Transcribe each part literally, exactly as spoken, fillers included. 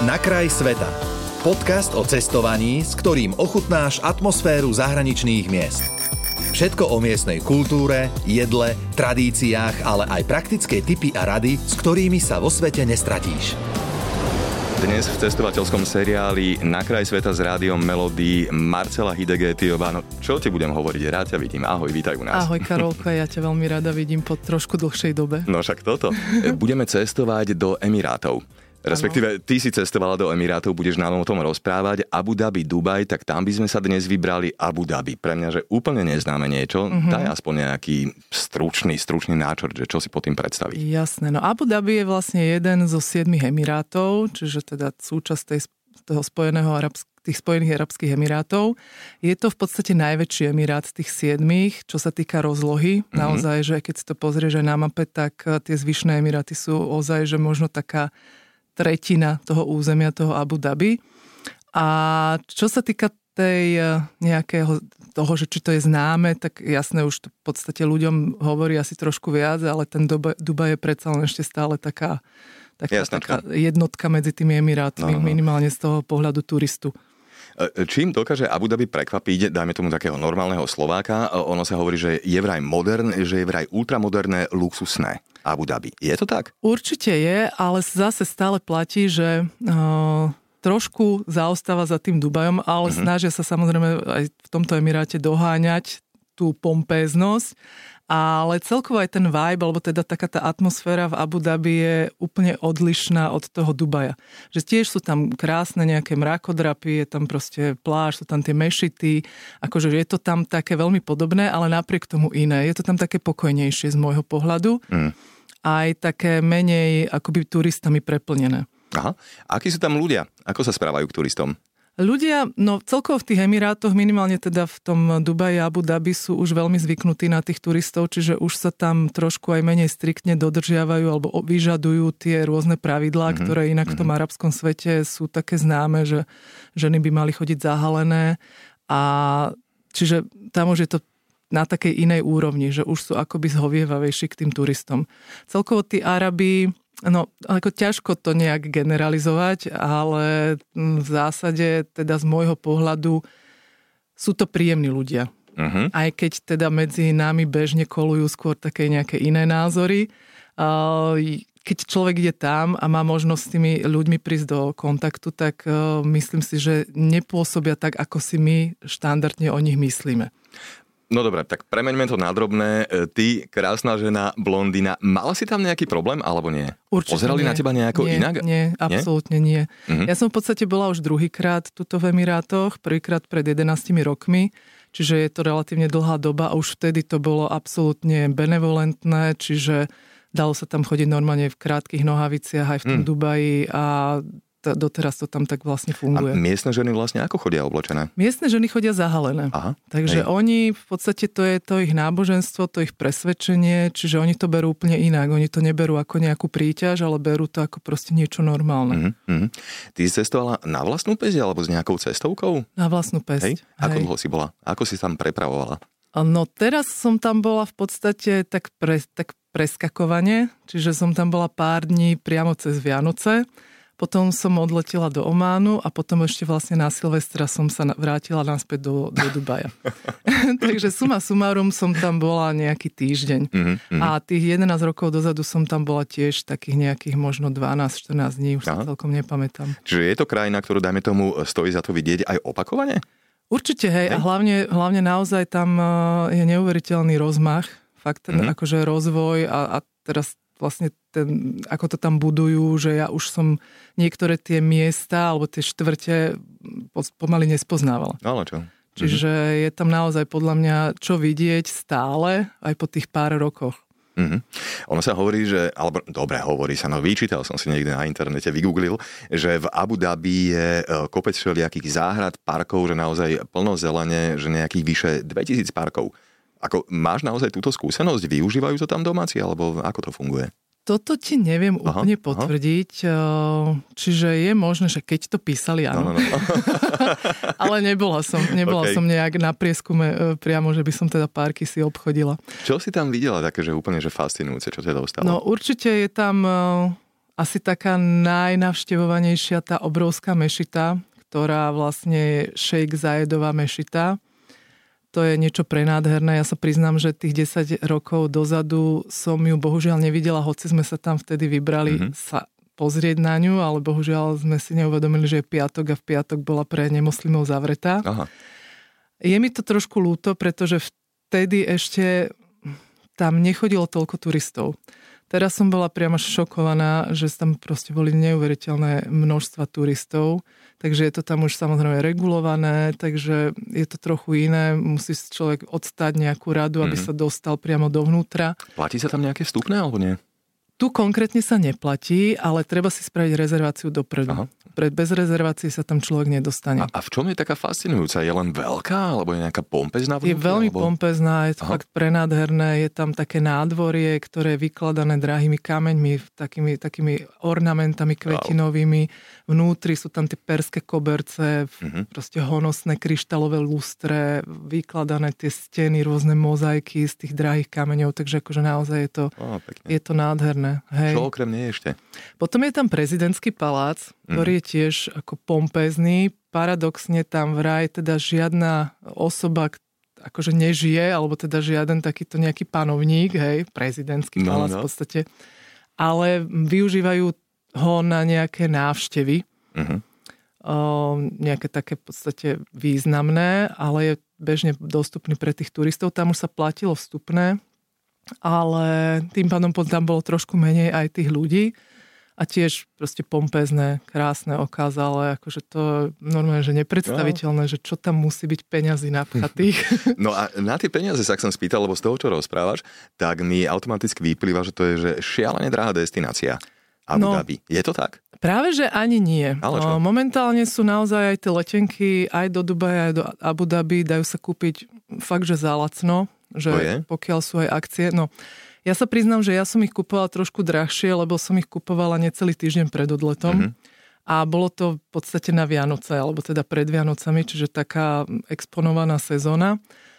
Na kraj sveta. Podcast o cestovaní, s ktorým ochutnáš atmosféru zahraničných miest. Všetko o miestnej kultúre, jedle, tradíciách, ale aj praktické tipy a rady, s ktorými sa vo svete nestratíš. Dnes v cestovateľskom seriáli Na kraj sveta s rádiom Melody Marcela Hidegetiová. No čo ti budem hovoriť? Rád ťa vidím. Ahoj, vítaj u nás. Ahoj Karolka, ja ťa veľmi rada vidím po trošku dlhšej dobe. No však toto. Budeme cestovať do Emirátov. Respektíve, ty si cestovala do Emirátov, budeš nám o tom rozprávať. Abu Dhabi, Dubaj, tak tam by sme sa dnes vybrali Abu Dhabi. Pre mňa, že úplne neznáme niečo. Mm-hmm. Daj aspoň nejaký stručný, stručný náčrt, že čo si pod tým predstaviť. Jasné, no Abu Dhabi je vlastne jeden zo siedmich Emirátov, čiže teda súčasť tej, toho spojeného arabsk- tých Spojených arabských Emirátov. Je to v podstate najväčší Emirát z tých siedmých, čo sa týka rozlohy. Mm-hmm. Naozaj, že keď si to pozrieš aj na mape, tak tie zvyšné Emiráty sú ozaj, že možno taká tretina toho územia, toho Abu Dhabi. A čo sa týka tej nejakého toho, že či to je známe, tak jasné, už to v podstate ľuďom hovorí asi trošku viac, ale ten Dubaj je predsa len ešte stále taká, taká, taká jednotka medzi tými Emirátmi, no, no. minimálne z toho pohľadu turistu. Čím dokáže Abu Dhabi prekvapiť, dajme tomu takého normálneho Slováka, ono sa hovorí, že je vraj modern, že je vraj ultramoderné, luxusné Abu Dhabi. Je to tak? Určite je, ale zase stále platí, že uh, trošku zaostáva za tým Dubajom, ale mm-hmm. snažia sa samozrejme aj v tomto Emiráte doháňať tú pompéznosť. Ale celkovo aj ten vibe, alebo teda taká tá atmosféra v Abu Dhabi je úplne odlišná od toho Dubaja. Že tiež sú tam krásne nejaké mrakodrapy, je tam proste pláž, sú tam tie mešity, akože je to tam také veľmi podobné, ale napriek tomu iné. Je to tam také pokojnejšie z môjho pohľadu. Mm. Aj také menej akoby turistami preplnené. Aha. Akí sú tam ľudia? Ako sa správajú k turistom? Ľudia, no celkovo v tých Emirátoch, minimálne teda v tom Dubaji a Abu Dhabi sú už veľmi zvyknutí na tých turistov, žiže už sa tam trošku aj menej striktne dodržiavajú alebo vyžadujú tie rôzne pravidlá, mm-hmm. ktoré inak v tom arabskom svete sú také známe, že ženy by mali chodiť zahalené a čiže tam už je to na takej inej úrovni, že už sú akoby zhovievavejší k tým turistom. Celkovo tí Arabi, no, ako ťažko to nejak generalizovať, ale v zásade teda z môjho pohľadu sú to príjemní ľudia. Uh-huh. Aj keď teda medzi nami bežne kolujú skôr také nejaké iné názory. Keď človek ide tam a má možnosť s tými ľuďmi prísť do kontaktu, tak myslím si, že nepôsobia tak, ako si my štandardne o nich myslíme. No dobre, tak premeňme to na drobné. Ty, krásna žena, blondína, mala si tam nejaký problém, alebo nie? Určite Pozerali nie. na teba nejako nie, inak? Nie, absolútne nie. Uh-huh. Ja som v podstate bola už druhýkrát tuto v Emirátoch, prvýkrát pred jedenástimi rokmi, čiže je to relatívne dlhá doba a už vtedy to bolo absolútne benevolentné, čiže dalo sa tam chodiť normálne v krátkych nohaviciach aj v tom hmm. Dubaji a doteraz to tam tak vlastne funguje. A miestne ženy vlastne ako chodia oblečené? Miestne ženy chodia zahalené. Aha, takže hej. Oni, v podstate to je to ich náboženstvo, to ich presvedčenie, čiže oni to berú úplne inak. Oni to neberú ako nejakú príťaž, ale berú to ako proste niečo normálne. Mm-hmm. Ty si cestovala na vlastnú päsť alebo s nejakou cestovkou? Na vlastnú päsť. Hej. Ako hej. dlho si bola? Ako si tam prepravovala? No teraz som tam bola v podstate tak, pre, tak preskakovane, čiže som tam bola pár dní priamo cez Vianoce. Potom som odletela do Ománu a potom ešte vlastne na Silvestra som sa vrátila naspäť do, do Dubaja. Takže suma sumárum som tam bola nejaký týždeň. Mm-hmm. A tých jedenásť rokov dozadu som tam bola tiež takých nejakých možno dvanásť štrnásť dní, už sa celkom nepamätám. Čiže je to krajina, ktorú dajme tomu stojí za to vidieť aj opakovane? Určite, hej. hej. A hlavne, hlavne naozaj tam je neuveriteľný rozmach. Fakt ten mm-hmm. akože rozvoj a, a teraz vlastne ten, ako to tam budujú, že ja už som niektoré tie miesta alebo tie štvrte pomaly nespoznávala. Ale čo? Čiže mm-hmm. je tam naozaj podľa mňa čo vidieť stále aj po tých pár rokoch. Mm-hmm. Ono sa hovorí, že, alebo dobre hovorí sa, no vyčítal som si niekde na internete, vygooglil, že v Abu Dhabi je kopec všelijakých záhrad, parkov, že naozaj plno zelene, že nejakých vyše dvetisíc parkov. Ako, máš naozaj túto skúsenosť? Využívajú to tam domáci, alebo ako to funguje? Toto ti neviem aha, úplne potvrdiť. Aha. Čiže je možné, že keď to písali, áno. No, no, no. Ale nebola som, nebola okay. som nejak na prieskume priamo, že by som teda parky si obchodila. Čo si tam videla také, že úplne že fascinujúce, čo teda ostalo? No určite je tam asi taká najnavštevovanejšia tá obrovská mešita, ktorá vlastne je Šejk Zajedová mešita. To je niečo prenádherné. Ja sa priznám, že tých desať rokov dozadu som ju bohužiaľ nevidela, hoci sme sa tam vtedy vybrali mm-hmm. sa pozrieť na ňu, ale bohužiaľ sme si neuvedomili, že je piatok a v piatok bola pre nemoslimov zavretá. Aha. Je mi to trošku ľúto, pretože vtedy ešte tam nechodilo toľko turistov. Teraz som bola priamo šokovaná, že tam proste boli neuveriteľné množstva turistov, takže je to tam už samozrejme regulované, takže je to trochu iné, musí človek odstať nejakú radu, aby mm-hmm. sa dostal priamo dovnútra. Platí sa tam nejaké vstupné, alebo nie? Tu konkrétne sa neplatí, ale treba si spraviť rezerváciu dopredu. Aha. Bez rezervácie sa tam človek nedostane. A, a v čom je taká fascinujúca? Je len veľká, alebo je nejaká pompezná? Je veľmi alebo... pompezná, je to Aha. fakt prenádherné. Je tam také nádvorie, ktoré je vykladané drahými kameňmi, takými, takými ornamentami kvetinovými. Wow. Vnútri sú tam tie perské koberce, uh-huh. proste honosné kryštálové lustre, vykladané tie steny, rôzne mozaiky z tých drahých kameňov, takže akože naozaj je to, oh, je to nádherné. Hej. Čo okrem nie ešte? Potom je tam prezidentský palác, ktorý mm. je tiež ako pompezný. Paradoxne tam vraj teda žiadna osoba akože nežije, alebo teda žiaden takýto nejaký panovník, hej, prezidentský palác no, no. v podstate. Ale využívajú ho na nejaké návštevy. Mm-hmm. O, nejaké také v podstate významné, ale je bežne dostupný pre tých turistov. Tam už sa platilo vstupné, ale tým pádom tam bolo trošku menej aj tých ľudí a tiež proste pompezné, krásne, okázale, akože to normálne, že nepredstaviteľné, no. že čo tam musí byť peňazí napchatých. No a na tie peniaze sa som spýtal, lebo z toho, čo rozprávaš, tak mi automaticky vyplýva, že to je že šialene drahá destinácia Abu no, Dhabi. Je to tak? Práve, že ani nie. No, momentálne sú naozaj aj tie letenky aj do Dubaja, aj do Abu Dhabi, dajú sa kúpiť fakt, že za lacno, že pokiaľ sú aj akcie. No, ja sa priznám, že ja som ich kupovala trošku drahšie, lebo som ich kupovala necelý týždeň pred odletom. Mm-hmm. A bolo to v podstate na Vianoce, alebo teda pred Vianocami, čiže taká exponovaná sezóna.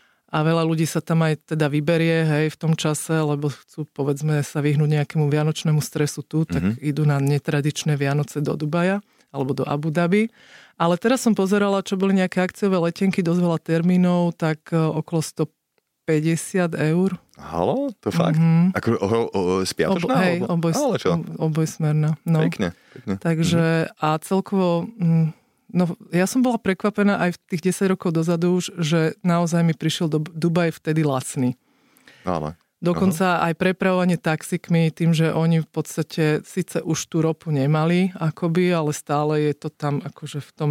A veľa ľudí sa tam aj teda vyberie, hej, v tom čase, lebo chcú, povedzme, sa vyhnúť nejakému vianočnému stresu tu, tak mm-hmm. idú na netradičné Vianoce do Dubaja alebo do Abu Dhabi. Ale teraz som pozerala, čo boli nejaké akciové letenky, dosť veľa termínov, tak okolo stopäťdesiat eur. Halo? To fakt? Mm-hmm. Ako o, o, spiatočná? Ob, hej, oboj, obojsmerná. No. Pekne, pekne. Takže mm-hmm. a celkovo... Mm, No, ja som bola prekvapená aj v tých desať rokov dozadu už, že naozaj mi prišiel do Dubaj vtedy lacný. Ale. Dokonca Aha. aj prepravovanie taxikmi, tým, že oni v podstate síce už tú ropu nemali akoby, ale stále je to tam akože v tom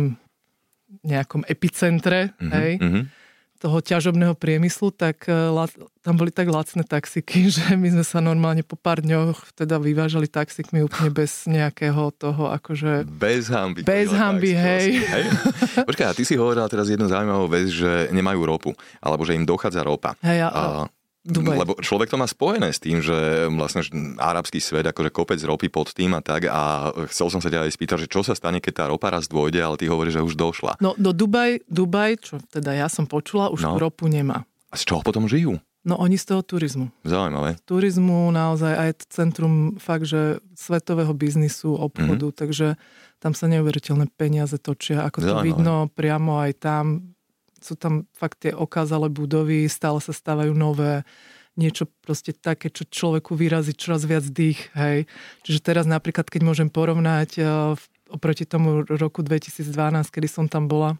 nejakom epicentre, mm-hmm, hej, mm-hmm. toho ťažobného priemyslu, tak tam boli tak lacné taxiky, že my sme sa normálne po pár dňoch teda vyvážali taxikmi úplne bez nejakého toho akože... Bez hanby. Bez hanby, hej. hej. Počkaj, a ty si hovorila teraz jednu zaujímavú vec, že nemajú ropu, alebo že im dochádza ropa. Hej, a... a... Dubaj. Lebo človek to má spojené s tým, že vlastne arabský svet, akože kopec ropy pod tým a tak a chcel som sa ťa aj spýtať, že čo sa stane, keď tá ropa raz dôjde, ale ty hovoríš, že už došla. No do Dubaj, Dubaj, čo teda ja som počula, už no. ropu nemá. A z čoho potom žijú? No oni z toho turizmu. Zaujímavé. Turizmu naozaj aj centrum fakt, že svetového biznisu, obchodu, mm-hmm. takže tam sa neuveriteľné peniaze točia, ako to Zaujímavé. Vidno priamo aj tam. Sú tam fakt tie okázalé budovy, stále sa stávajú nové, niečo proste také, čo človeku vyrazí čoraz viac dých, hej. Čiže teraz napríklad, keď môžem porovnať uh, oproti tomu roku dvetisícdvanásť, kedy som tam bola,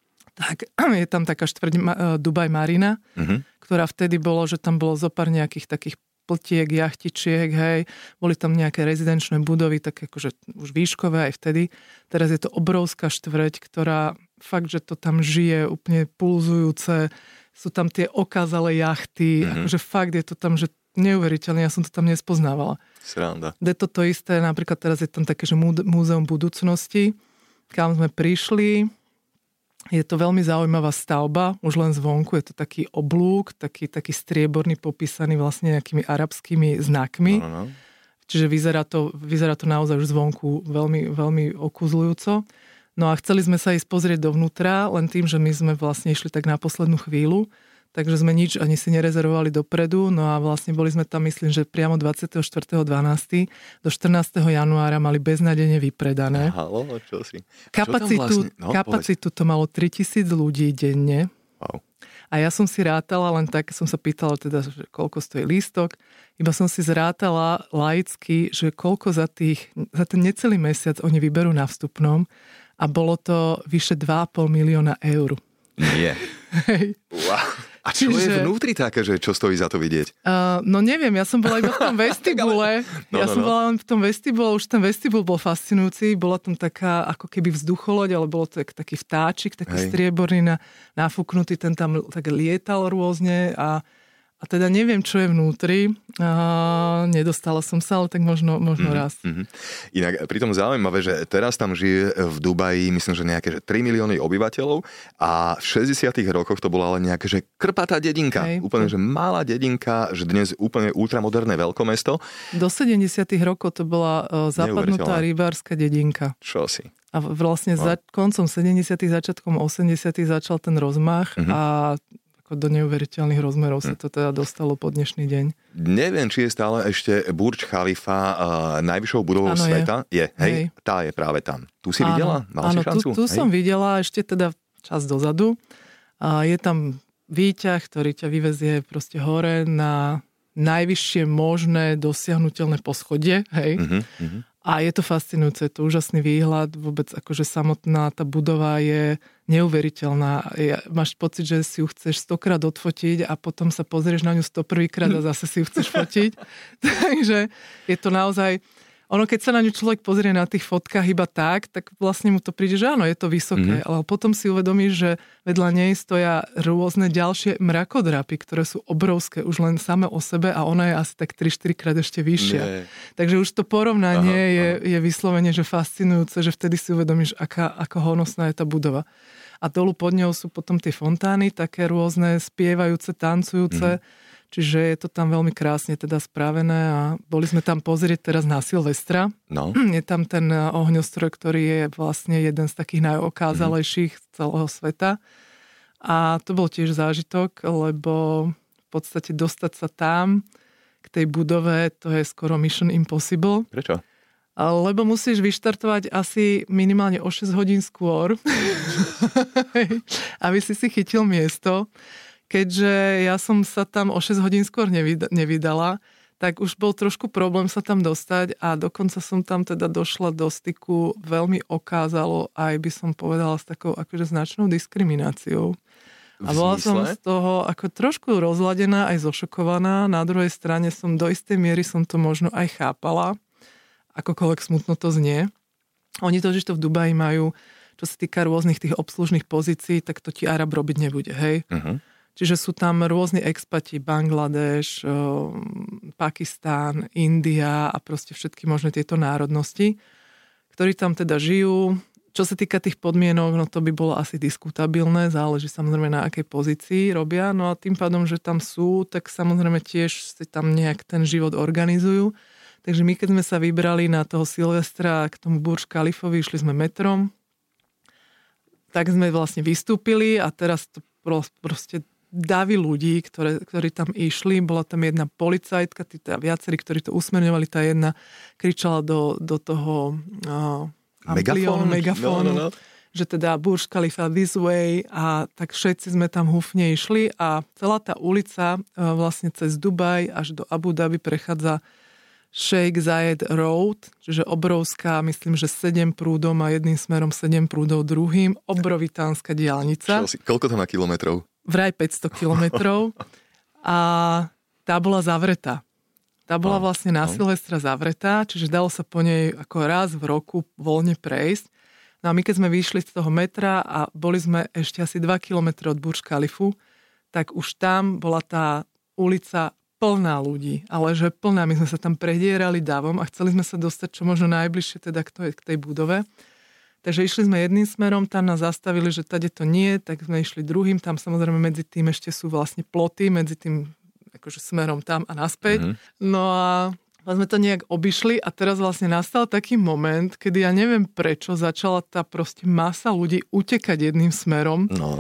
tak je tam taká štvrť uh, Dubaj Marina, mm-hmm. ktorá vtedy bolo, že tam bolo zopár nejakých takých pltiek, jachtičiek, hej. Boli tam nejaké rezidenčné budovy, také akože už výškové aj vtedy. Teraz je to obrovská štvrť, ktorá fakt, že to tam žije, úplne pulzujúce. Sú tam tie okázalé jachty, mm-hmm. akože fakt je to tam, že neuveriteľné, ja som to tam nespoznávala. Sranda. Je to to isté, napríklad teraz je tam také, že múzeum budúcnosti, kam sme prišli. Je to veľmi zaujímavá stavba, už len zvonku, je to taký oblúk, taký, taký strieborný, popísaný vlastne nejakými arabskými znakmi. No, no. Čiže vyzerá to, vyzerá to naozaj už zvonku veľmi, veľmi okúzľujúco. No a chceli sme sa ísť pozrieť dovnútra, len tým, že my sme vlastne išli tak na poslednú chvíľu, takže sme nič ani si nerezervovali dopredu, no a vlastne boli sme tam, myslím, že priamo dvadsiateho štvrtého decembra do štrnásteho januára mali beznádejne vypredané. Halo, čo si? Kapacitu, vlastne? no, kapacitu to malo tritisíc ľudí denne. Wow. A ja som si rátala, len tak som sa pýtala teda, že koľko stojí lístok. Iba som si zrátala laicky, že koľko za, tých, za ten necelý mesiac oni vyberú na vstupnom a bolo to vyše dva a pol milióna eur. Nie. Hej. Wow. A čo Čiže... je vnútri také, že čo stojí za to vidieť? Uh, no neviem, ja som bola iba v tom vestibule. no, ja no, som no. bola len v tom vestibule, už ten vestibul bol fascinujúci. Bola tam taká ako keby vzducholoď, ale bolo to taký vtáčik, taký Hej. strieborný, na, nafúknutý, ten tam tak lietal rôzne a A teda neviem, čo je vnútri. A nedostala som sa, ale tak možno, možno mm-hmm. raz. Mm-hmm. Inak pritom zaujímavé, že teraz tam žije v Dubaji, myslím, že nejaké že tri milióny obyvateľov a v šesťdesiatych rokoch to bola len nejaká že krpatá dedinka. Hej. Úplne, že malá dedinka, že dnes úplne ultramoderné veľkomesto. Do sedemdesiatych rokov to bola uh, zapadnutá rybárska dedinka. Čo si? A vlastne no. za koncom sedemdesiatych, začiatkom osemdesiatych začal ten rozmach mm-hmm. a do neuveriteľných rozmerov sa to teda dostalo po dnešný deň. Neviem, či je stále ešte Burj Khalifa uh, najvyššou budovou áno, sveta. Je, je hej? hej. Tá je práve tam. Tu si áno, videla? Mala áno, si šancu? tu, tu som videla ešte teda čas dozadu. A je tam výťah, ktorý ťa vyvezie proste hore na najvyššie možné dosiahnuteľné poschodie. Hej. Uh-huh, uh-huh. A je to fascinujúce, je to úžasný výhľad, vôbec akože samotná tá budova je neuveriteľná. Ja, máš pocit, že si ju chceš stokrát odfotiť a potom sa pozrieš na ňu sto prvýkrát a zase si ju chceš fotiť. Takže je to naozaj... Ono, keď sa na ňu človek pozrie na tých fotkách iba tak, tak vlastne mu to príde, že áno, je to vysoké. Mm-hmm. Ale potom si uvedomíš, že vedľa nej stoja rôzne ďalšie mrakodrapy, ktoré sú obrovské už len same o sebe a ona je asi tak tri štyri krát ešte vyššia. Nie. Takže už to porovnanie aha, je, aha. je vyslovene, že fascinujúce, že vtedy si uvedomíš, aká, ako honosná je tá budova. A dolu pod ňou sú potom tie fontány, také rôzne spievajúce, tancujúce. Mm-hmm. Čiže je to tam veľmi krásne teda spravené a boli sme tam pozrieť teraz na Silvestra. No. Je tam ten ohňostroj, ktorý je vlastne jeden z takých najokázalejších mm. celého sveta. A to bol tiež zážitok, lebo v podstate dostať sa tam k tej budove, to je skoro mission impossible. Prečo? Lebo musíš vyštartovať asi minimálne o šesť hodín skôr, aby si si chytil miesto. Keďže ja som sa tam o šesť hodín skôr nevydala, tak už bol trošku problém sa tam dostať a dokonca som tam teda došla do styku veľmi okázalo, aj by som povedala s takou akože značnou diskrimináciou. A bola som z toho ako trošku rozladená, aj zošokovaná. Na druhej strane som do istej miery som to možno aj chápala, akokoľvek smutno to znie. Oni totiž to v Dubaji majú, čo sa týka rôznych tých obslužných pozícií, tak to ti Arab robiť nebude, hej? Uh-huh. Čiže sú tam rôzni expati, Bangladeš, Pakistán, India a proste všetky možné tieto národnosti, ktorí tam teda žijú. Čo sa týka tých podmienok, no to by bolo asi diskutabilné, záleží samozrejme na akej pozícii robia, no a tým pádom, že tam sú, tak samozrejme tiež si tam nejak ten život organizujú. Takže my, keď sme sa vybrali na toho Silvestra k tomu Burj Khalifovi, išli sme metrom, tak sme vlastne vystúpili a teraz to proste davy ľudí, ktoré, ktorí tam išli. Bola tam jedna policajtka, tí teda viacerí, ktorí to usmerňovali. Tá jedna kričala do, do toho uh, ampliónu, megafónu, no, no, no. že teda Burj Khalifa this way a tak všetci sme tam húfne išli a celá tá ulica uh, vlastne cez Dubaj až do Abu Dhabi prechádza Sheikh Zayed Road, čiže obrovská, myslím, že sedem prúdov a jedným smerom sedem prúdov druhým, obrovitánska diaľnica. Čo, koľko to má kilometrov? Vraj päťsto kilometrov a tá bola zavretá. Tá bola vlastne na Silvestra zavretá, čiže dalo sa po nej ako raz v roku voľne prejsť. No a my keď sme vyšli z toho metra a boli sme ešte asi dva kilometre od Burj Khalifu, tak už tam bola tá ulica plná ľudí, ale že plná. My sme sa tam predierali davom a chceli sme sa dostať čo možno najbližšie teda k tej, k tej budove. Takže išli sme jedným smerom, tam nás zastavili, že tady to nie, tak sme išli druhým, tam samozrejme medzi tým ešte sú vlastne ploty, medzi tým akože smerom tam a naspäť. Mm-hmm. No a sme to nejak obišli a teraz vlastne nastal taký moment, kedy ja neviem prečo začala tá proste masa ľudí utekať jedným smerom. No.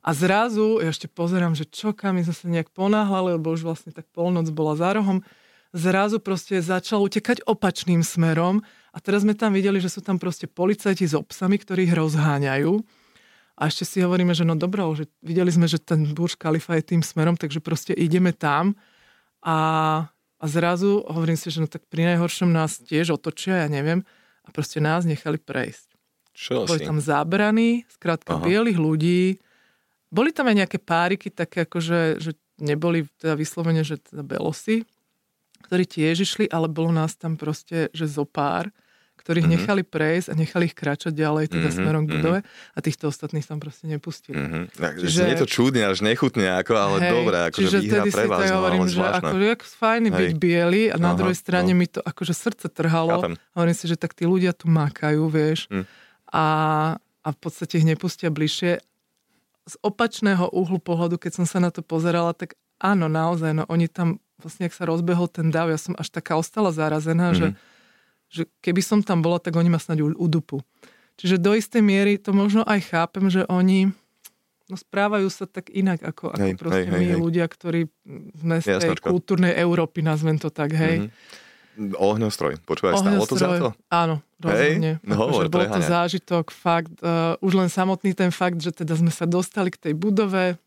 A zrazu, ja ešte pozerám, že čo, kam sme sa nejak ponáhľali, lebo už vlastne tak polnoc bola za rohom. Zrazu proste začal utekať opačným smerom a teraz sme tam videli, že sú tam proste policajti s obsami, ktorí ich rozháňajú. A ešte si hovoríme, že no dobro, že videli sme, že ten Burj Khalifa je tým smerom, takže proste ideme tam a, a zrazu hovorím si, že no tak pri najhoršom nás tiež otočia, ja neviem, a proste nás nechali prejsť. Čo Boli si? tam zábrany, skrátka bielých ľudí. Boli tam aj nejaké páriky, také akože, že neboli teda vyslovene, že teda belosi, ktorí tiež išli, ale bolo nás tam proste, že zo pár, ktorých mm-hmm. nechali prejsť a nechali ich kráčať ďalej teda mm-hmm. smerom k budove a týchto ostatných tam proste nepustili. Mm-hmm. Takže čiže, nie to čudne, až nechutne, ako, ale hej, dobré, akože výhra pre vás, no, hovorím, ale zvláštne. Akože jak fajný byť biely a na Aha, druhej strane no. mi to akože srdce trhalo. Chápem. Hovorím si, že tak tí ľudia tu mákajú, vieš, mm. a, a v podstate ich nepustia bližšie. Z opačného uhlu pohľadu, keď som sa na to pozerala, tak áno, naozaj, no oni tam vlastne, ak sa rozbehol ten dav, ja som až taká ostala zarazená, mm-hmm. že, že keby som tam bola, tak oni ma snáď udupu. Čiže do istej miery to možno aj chápem, že oni no, správajú sa tak inak, ako, ako hej, proste hej, my hej, ľudia, ktorí sme z tej Jasnočko. Kultúrnej Európy, nazvem to tak, hej. Mm-hmm. Ohňostroj, počúvaj, stalo to za to? Áno, rozhodne. No, hovor, bol to zážitok, fakt, uh, už len samotný ten fakt, že teda sme sa dostali k tej budove,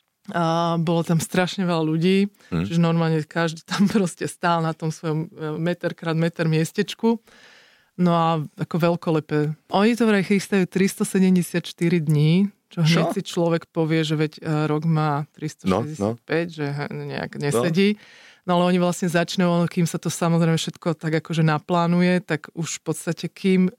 a bolo tam strašne veľa ľudí, hmm. čiže normálne každý tam proste stál na tom svojom meter krát meter miestečku. No a ako veľkolepé. Oni to vraj chystajú tristosedemdesiatštyri dní, čo hneď si človek povie, že veď rok má tristošesťdesiatpäť, no, no. že nejak nesedí. No ale oni vlastne začnú, kým sa to samozrejme všetko tak akože naplánuje, tak už v podstate kým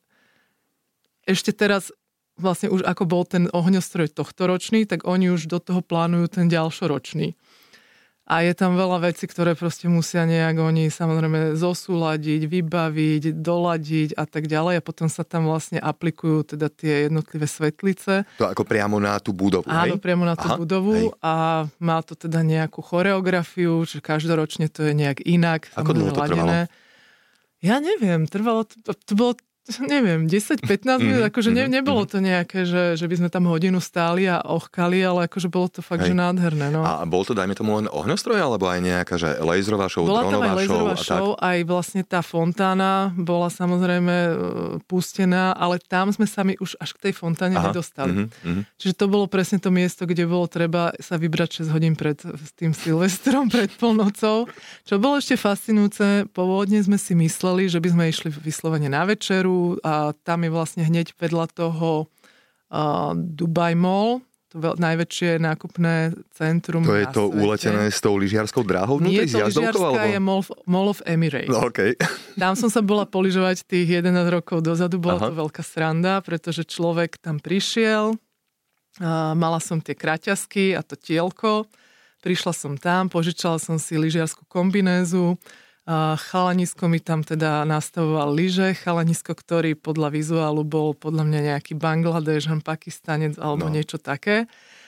ešte teraz vlastne už ako bol ten ohňostroj tohtoročný, tak oni už do toho plánujú ten ďalšoročný. A je tam veľa vecí, ktoré proste musia nejak oni samozrejme zosúladiť, vybaviť, doladiť a tak ďalej. A potom sa tam vlastne aplikujú teda tie jednotlivé svetlice. To ako priamo na tú budovu, Áno, hej? priamo na tú Aha, budovu. Hej. A má to teda nejakú choreografiu, čiže každoročne to je nejak inak. Ako dlho to trvalo? Ja neviem, trvalo to, to bolo neviem, desať pätnásť minút, akože ne, nebolo to nejaké, že, že by sme tam hodinu stáli a ochkali, ale akože bolo to fakt, Hej. že nádherné. No. A bol to, dajme tomu, len ohňostroj, alebo aj nejaká, že laserová show, bola dronová show? Bola tam aj laserová show, aj vlastne tá fontána bola samozrejme pustená, ale tam sme sa my už až k tej fontáne Aha. nedostali. Mm-hmm. Čiže to bolo presne to miesto, kde bolo treba sa vybrať šesť hodín pred s tým Silvestrom, pred polnocou. Čo bolo ešte fascinujúce, pôvodne sme si mysleli, že by sme išli vyslovene na večeru, a tam je vlastne hneď vedľa toho uh, Dubai Mall, to veľ, najväčšie nákupné centrum to je na to svete. Uletené s tou lyžiarskou dráhou? Nie je to lyžiarská, alebo... je Mall of, Mall of Emirates. No, okay. Tam som sa bola polyžovať tých jedenásť rokov dozadu, bola Aha. to veľká sranda, pretože človek tam prišiel, uh, mala som tie kraťasky a to tielko, prišla som tam, požičala som si lyžiarsku kombinézu, Uh, chalanisko mi tam teda nastavoval lyže, chalanisko, ktorý podľa vizuálu bol podľa mňa nejaký Bangladéšan, Pakistanec alebo no. niečo také.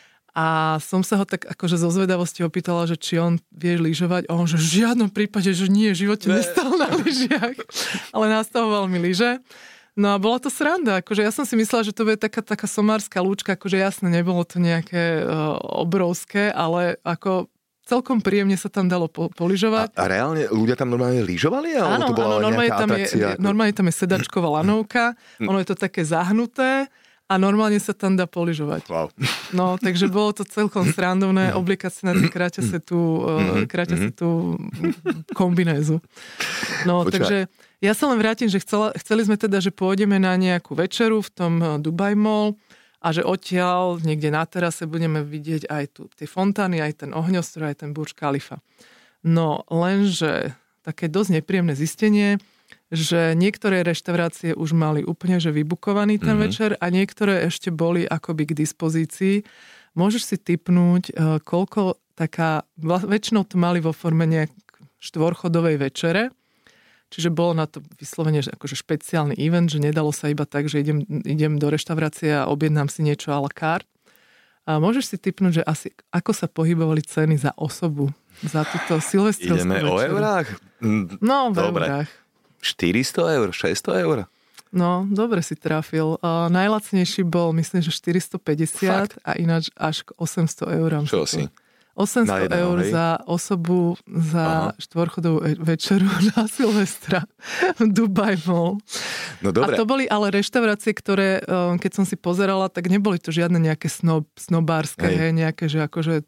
A som sa ho tak akože zo zvedavosti opýtala, že či on vie lyžovať. A on, že v žiadnom prípade, že nie, v živote ne. nestal na lyžiach. Ale nastavoval mi lyže. No a bola to sranda. Akože ja som si myslela, že to bude taká, taká somárska lúčka. Akože jasne, nebolo to nejaké uh, obrovské, ale ako... Celkom príjemne sa tam dalo po, poližovať. A, a reálne ľudia tam normálne lyžovali? Áno, to bola áno normálne, tam atrakcia, je, ako... normálne tam je sedačková lanovka, ono je to také zahnuté a normálne sa tam dá poližovať. Wow. No, takže bolo to celkom srandovné, obliekať si na tie kraťase tú, mm-hmm. kraťase tú kombinézu. No, Počúva. takže ja sa len vrátim, že chcela, chceli sme teda, že pôjdeme na nejakú večeru v tom Dubai Mall, a že odtiaľ niekde na terase budeme vidieť aj tu tie fontány, aj ten ohňostroj, aj ten Burj Khalifa. No lenže také dosť nepríjemné zistenie, že niektoré reštaurácie už mali úplne že vybukovaný ten mm-hmm. večer a niektoré ešte boli akoby k dispozícii. Môžeš si tipnúť, koľko taká, väčšinou to mali vo forme nejak štvorchodovej večere. Čiže bolo na to vyslovene akože špeciálny event, že nedalo sa iba tak, že idem, idem do reštaurácie a objednám si niečo à la carte. A môžeš si tipnúť, že asi ako sa pohybovali ceny za osobu za túto silvestrovskú Ideme večeru. o eurách? No, v Dobre. eurách. štyristo eur, šesťsto eur? No, dobre si trafil. Uh, najlacnejší bol, myslím, že štyristopäťdesiat. Fakt? A ináč až k osemsto eurám. Čo si? osemsto jedno, eur hej? za osobu za Aha. štvorchodovú večeru na Silvestra v Dubai Mall. No dobre. A to boli ale reštaurácie, ktoré, keď som si pozerala, tak neboli to žiadne nejaké snob, snobárske, hej. Hej, nejaké, že akože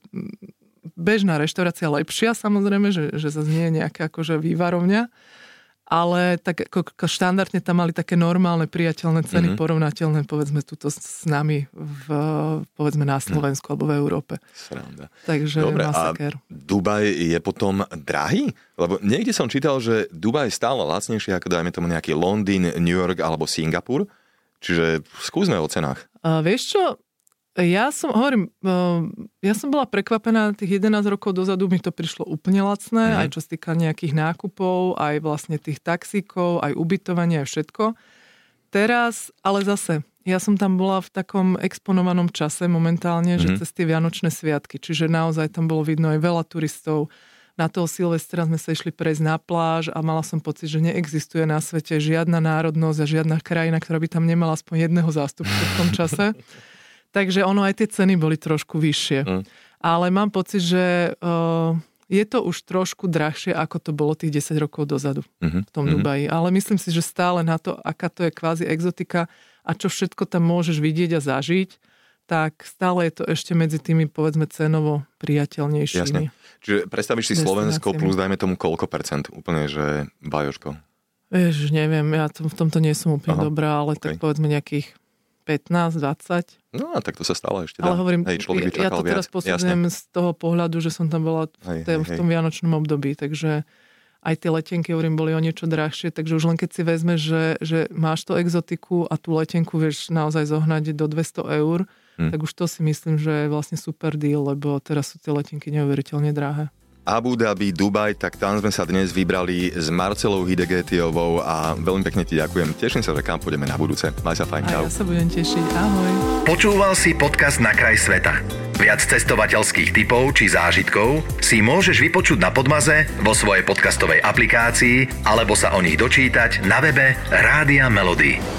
bežná reštaurácia lepšia, samozrejme, že, že zase nie je nejaká akože vývarovňa. Ale tak ako štandardne tam mali také normálne, priateľné ceny, mm-hmm. porovnateľné, povedzme, tuto s nami v, povedzme, na Slovensku mm. alebo v Európe. Sranda. Takže dobre, masaker. A Dubaj je potom drahý? Lebo niekde som čítal, že Dubaj je stále lacnejší ako, dajme tomu, nejaký Londýn, New York alebo Singapur. Čiže skúsme o cenách. A vieš čo? Ja som, hovorím, ja som bola prekvapená, tých jedenásť rokov dozadu mi to prišlo úplne lacné, mm. aj čo sa týka nejakých nákupov, aj vlastne tých taxíkov, aj ubytovania, aj všetko. Teraz, ale zase, ja som tam bola v takom exponovanom čase momentálne, mm. že cez tie vianočné sviatky, čiže naozaj tam bolo vidno aj veľa turistov. Na toho Silvestra sme sa išli prejsť na pláž a mala som pocit, že neexistuje na svete žiadna národnosť a žiadna krajina, ktorá by tam nemala aspoň jedného zástupcu v tom čase. Takže ono aj tie ceny boli trošku vyššie. Mm. Ale mám pocit, že uh, je to už trošku drahšie, ako to bolo tých desať rokov dozadu mm-hmm. v tom mm-hmm. Dubaji. Ale myslím si, že stále na to, aká to je kvázi exotika a čo všetko tam môžeš vidieť a zažiť, tak stále je to ešte medzi tými, povedzme, cenovo priateľnejšími. Jasne. Čiže predstavíš si Slovensko plus, dajme tomu, koľko percent? Úplne, že bajočko. Vieš, neviem, ja v tomto nie som úplne Aha, dobrá, ale okay. tak povedzme nejakých pätnásť dvadsať. No a tak to sa stále ešte dá. Ale hovorím, hej, ja, ja to teraz posudzujem z toho pohľadu, že som tam bola v, hej, v tom hej. vianočnom období, takže aj tie letenky, hovorím, boli o niečo drahšie, takže už len keď si vezmeš, že, že máš to exotiku a tú letenku vieš naozaj zohnať do dvesto eur, hm. tak už to si myslím, že je vlastne super deal, lebo teraz sú tie letenky neuveriteľne drahé. Abu Dhabi, Dubaj, tak tam sme sa dnes vybrali s Marcelou Hidegetiovou a veľmi pekne ti ďakujem. Teším sa, že kam pôjdeme na budúce. Maj sa fajn, čau. A ja sa budem tešiť. Ahoj. Počúval si podcast Na kraj sveta. Viac cestovateľských tipov či zážitkov si môžeš vypočuť na Podmaze, vo svojej podcastovej aplikácii alebo sa o nich dočítať na webe Rádia Melody.